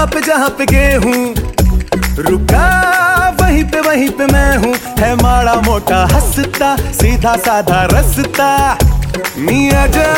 जहाँ पे गेहूं रुका, वहीं पे मैं हूँ। है माड़ा मोटा हंसता, सीधा साधा रसता, मियां जा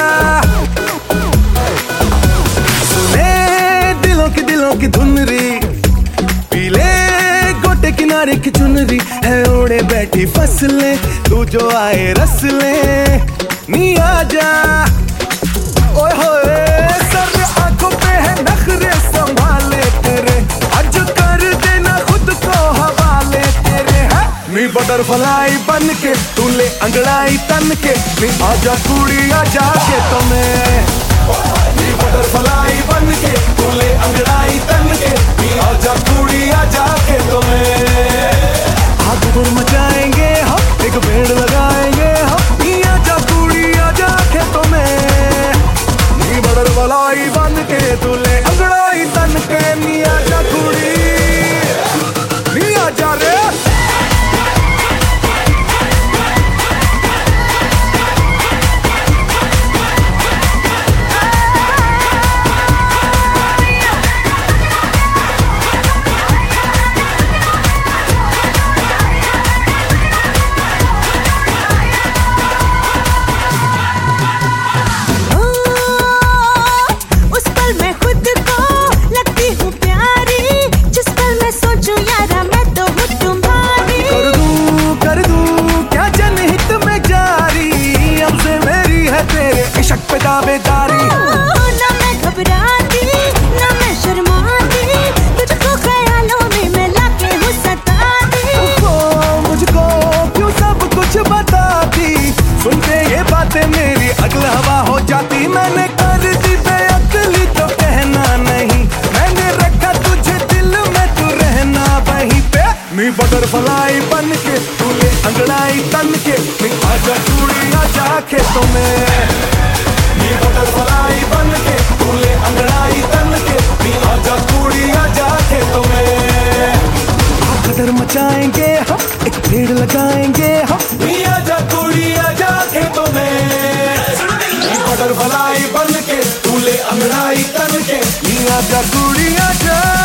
सुने दिलों की धुनरी, पीले गोटे किनारे की चुनरी है, ओढ़े बैठी फसलें, तू जो आए रस ले, मियां जा। ओए होए सर आंखों पे है नखरे, संभाले तेरे, आज कर देना खुद को हवाले तेरे। मी बटरफ्लाई बन के तू ले अंगड़ाई तन के, मी आजा कुड़ी आजा के तुम्हें। मी बटरफ्लाई बन के तू ले अंगड़ाई तन के, मी आजा कुड़ी आजा के तुम्हें। आग बुर मचाएंगे हम, एक पेड़ लगाएंगे हम, मी आजा कुड़ी आजा के तुम्हें। मी बटरफ्लाई बन के तू ले अंगड़ाई तन के, मी आजा कुड़ी, मी आजा रे। दावेदारी ना मैं घबराती ना मैं शर्माती, तुझको ख्यालों में मैं लाके हूँ सताती। मुझको क्यों सब कुछ बताती, सुनते ये बातें मेरी अगल हवा हो जाती। मैंने कर दी बेअक्ली तो कहना नहीं, मैंने रखा तुझे दिल में, तू रहना वहीं पे। मी बटरफ्लाई बन के तू ले अंगड़ाई तन के, मी आजा चूड़ी आजा खेतों में। मी बटरफ्लाई बन के तू ले अंगड़ाई तन के, मी आजा कुड़ी आजा खेतों में। कदर मचाएंगे हम, एक पेड़ लगाएंगे हम, मी आजा कुड़ी आजा खेतों में। मी बटरफ्लाई बन के तू ले अंगड़ाई तन के, मी आजा कुड़ी आजा।